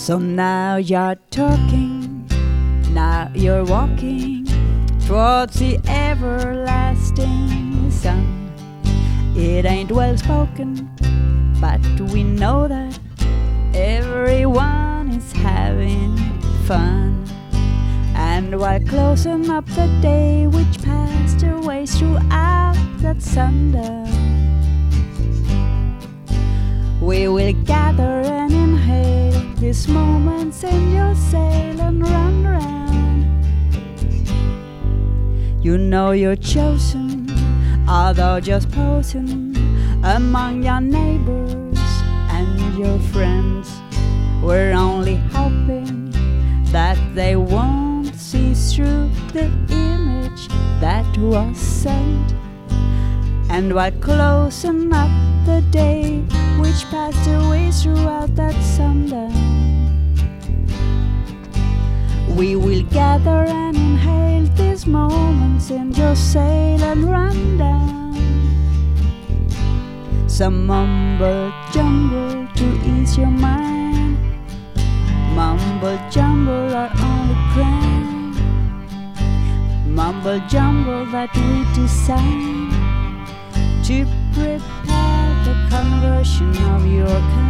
So now you're talking, now you're walking towards the everlasting sun. It ain't well spoken, but we know that everyone is having fun. And while closing up the day which passed away throughout that sundown, we will gather and inhale these moments in your sail and run round. You know you're chosen, although just posing among your neighbors and your friends. We're only hoping that they won't see through the image that was sent. And while closing up the day which passed away throughout that sundown, we will gather and inhale these moments in your sail and run down. Some mumble jumble to ease your mind, mumble jumble our only crime, mumble jumble that we design to prepare the conversion of your kind.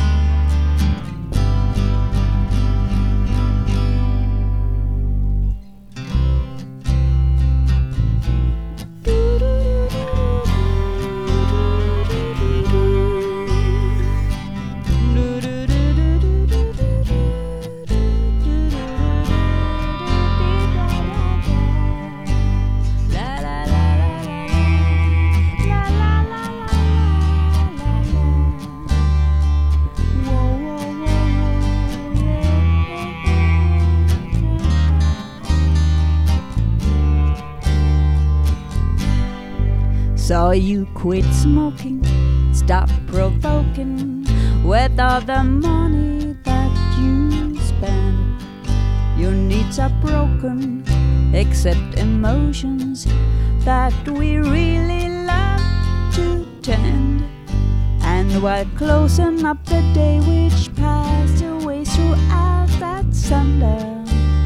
So you quit smoking, stop provoking with all the money that you spend. Your needs are broken, except emotions that we really love to tend. And while closing up the day which passed away throughout that sundown,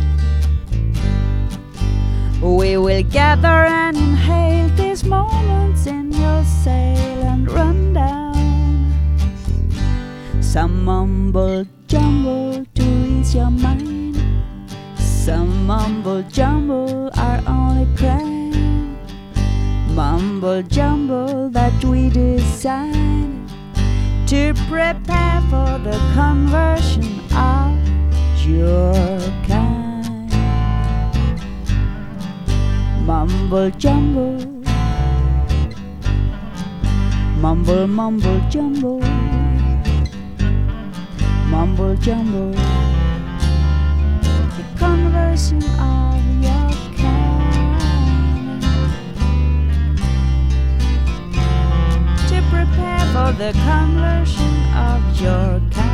we will gather and inhale these moments in your sail and run down. Some mumble jumble to ease your mind, some mumble jumble our only crime, mumble jumble that we design to prepare for the conversion of your kind. Mumble jumble, mumble mumble jumble, mumble jumble, the conversion of your kind, to prepare for the conversion of your kind.